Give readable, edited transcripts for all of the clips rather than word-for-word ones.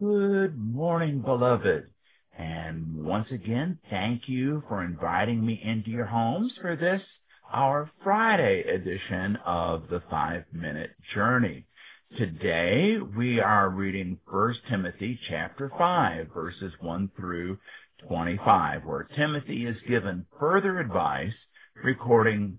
Good morning, beloved. And once again, thank you for inviting me into your homes for this, our Friday edition of the 5-Minute Journey. Today, we are reading 1 Timothy chapter 5, verses 1 through 25, where Timothy is given further advice regarding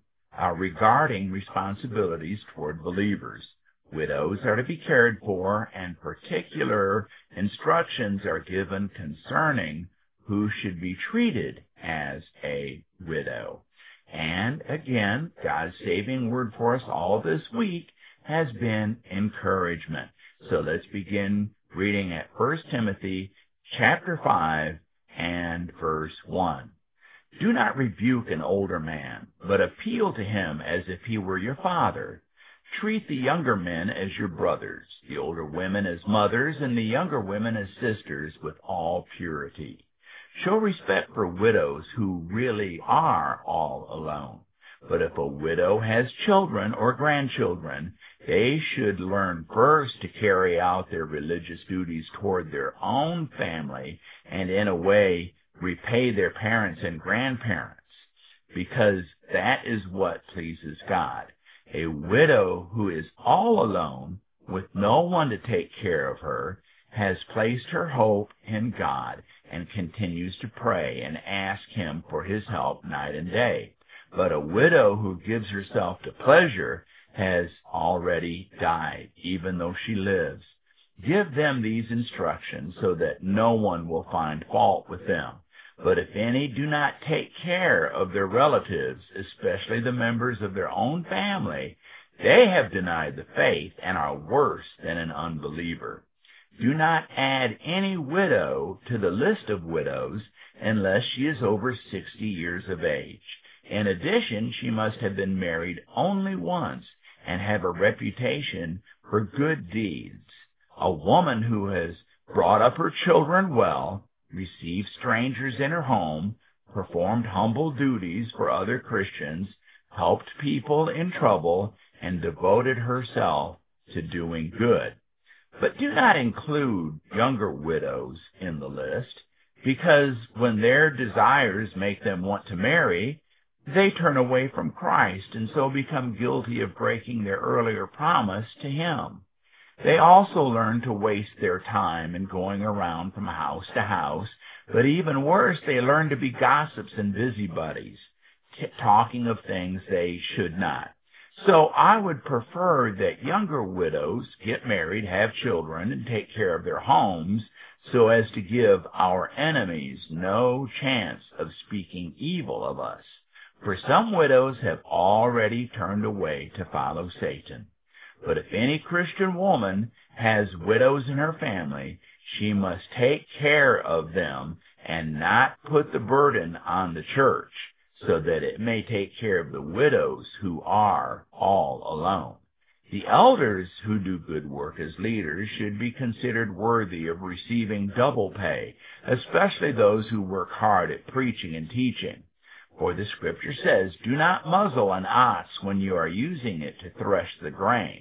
responsibilities toward believers. Widows are to be cared for, and particular instructions are given concerning who should be treated as a widow. And again, God's saving word for us all this week has been encouragement. So let's begin reading at 1 Timothy chapter 5 and verse 1. Do not rebuke an older man, but appeal to him as if he were your father. Treat the younger men as your brothers, the older women as mothers, and the younger women as sisters with all purity. Show respect for widows who really are all alone. But if a widow has children or grandchildren, they should learn first to carry out their religious duties toward their own family and in a way repay their parents and grandparents, because that is what pleases God. A widow who is all alone, with no one to take care of her, has placed her hope in God and continues to pray and ask Him for His help night and day. But a widow who gives herself to pleasure has already died, even though she lives. Give them these instructions so that no one will find fault with them. But if any do not take care of their relatives, especially the members of their own family, they have denied the faith and are worse than an unbeliever. Do not add any widow to the list of widows unless she is over 60 years of age. In addition, she must have been married only once and have a reputation for good deeds. A woman who has brought up her children well, received strangers in her home, performed humble duties for other Christians, helped people in trouble, and devoted herself to doing good. But do not include younger widows in the list, because when their desires make them want to marry, they turn away from Christ and so become guilty of breaking their earlier promise to Him. They also learn to waste their time in going around from house to house, but even worse, they learn to be gossips and busybodies, talking of things they should not. So I would prefer that younger widows get married, have children, and take care of their homes so as to give our enemies no chance of speaking evil of us. For some widows have already turned away to follow Satan. But if any Christian woman has widows in her family, she must take care of them and not put the burden on the church, so that it may take care of the widows who are all alone. The elders who do good work as leaders should be considered worthy of receiving double pay, especially those who work hard at preaching and teaching. For the Scripture says, do not muzzle an ox when you are using it to thresh the grain,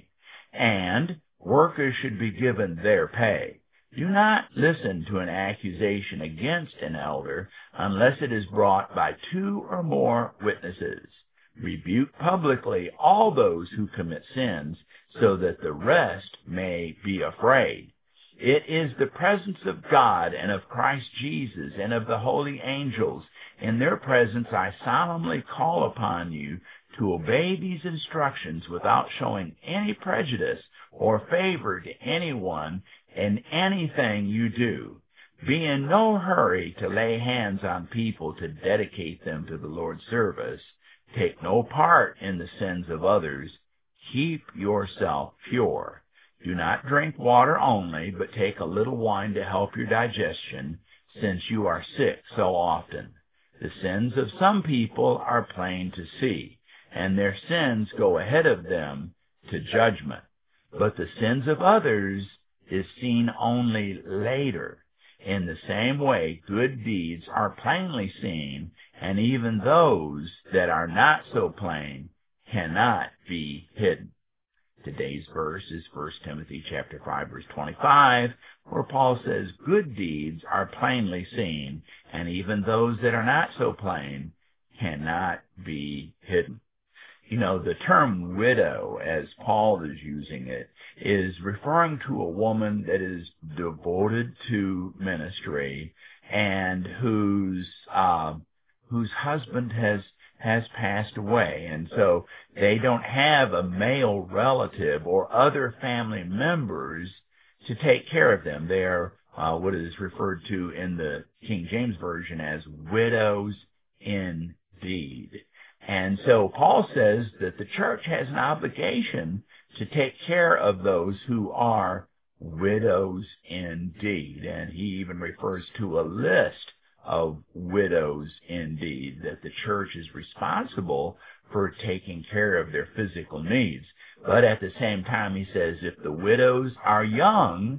and workers should be given their pay. Do not listen to an accusation against an elder unless it is brought by 2 or more witnesses. Rebuke publicly all those who commit sins, so that the rest may be afraid. It is the presence of God and of Christ Jesus and of the holy angels. In their presence I solemnly call upon you to obey these instructions without showing any prejudice or favor to anyone in anything you do. Be in no hurry to lay hands on people to dedicate them to the Lord's service. Take no part in the sins of others. Keep yourself pure. Do not drink water only, but take a little wine to help your digestion, since you are sick so often. The sins of some people are plain to see, and their sins go ahead of them to judgment. But the sins of others is seen only later. In the same way, good deeds are plainly seen, and even those that are not so plain cannot be hidden. Today's verse is 1 Timothy chapter 5, verse 25, where Paul says, good deeds are plainly seen, and even those that are not so plain cannot be hidden. You know, the term widow, as Paul is using it, is referring to a woman that is devoted to ministry and whose husband has passed away. And so they don't have a male relative or other family members to take care of them. They are what is referred to in the King James Version as widows indeed. And so Paul says that the church has an obligation to take care of those who are widows indeed. And he even refers to a list of widows indeed, that the church is responsible for taking care of their physical needs. But at the same time, he says if the widows are young,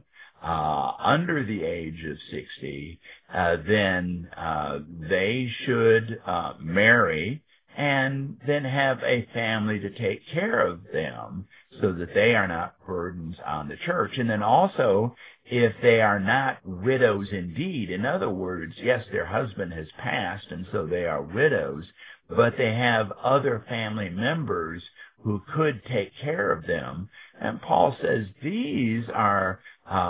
under the age of 60, then they should marry and then have a family to take care of them so that they are not burdens on the church. And then also, if they are not widows indeed, in other words, yes, their husband has passed and so they are widows, but they have other family members who could take care of them. And Paul says these are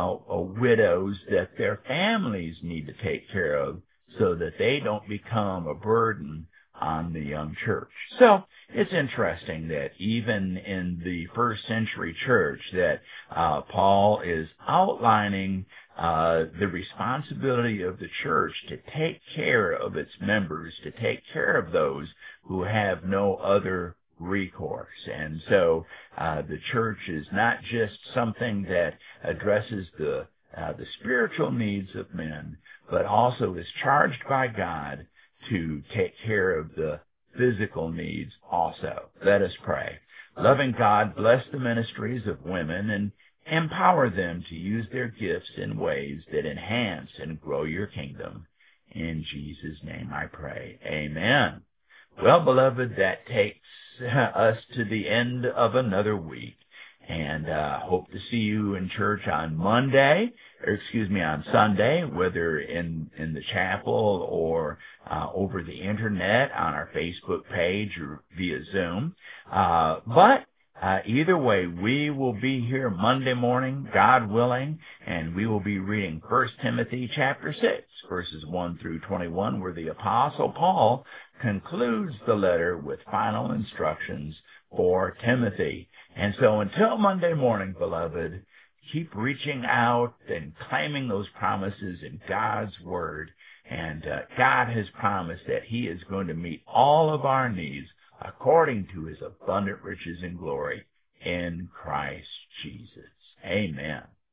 widows that their families need to take care of so that they don't become a burden on the young church. So it's interesting that even in the first century church that Paul is outlining the responsibility of the church to take care of its members, to take care of those who have no other recourse. And so the church is not just something that addresses the spiritual needs of men, but also is charged by God to take care of the physical needs also. Let us pray. Loving God, bless the ministries of women and empower them to use their gifts in ways that enhance and grow your kingdom. In Jesus' name I pray. Amen. Well, beloved, that takes us to the end of another week. And hope to see you in church on on Sunday, whether in the chapel or over the internet on our Facebook page or via Zoom. But either way, we will be here Monday morning, God willing, and we will be reading 1 Timothy chapter 6, verses 1 through 21, where the Apostle Paul concludes the letter with final instructions for Timothy. And so until Monday morning, beloved, keep reaching out and claiming those promises in God's Word. And God has promised that He is going to meet all of our needs according to His abundant riches and glory in Christ Jesus. Amen.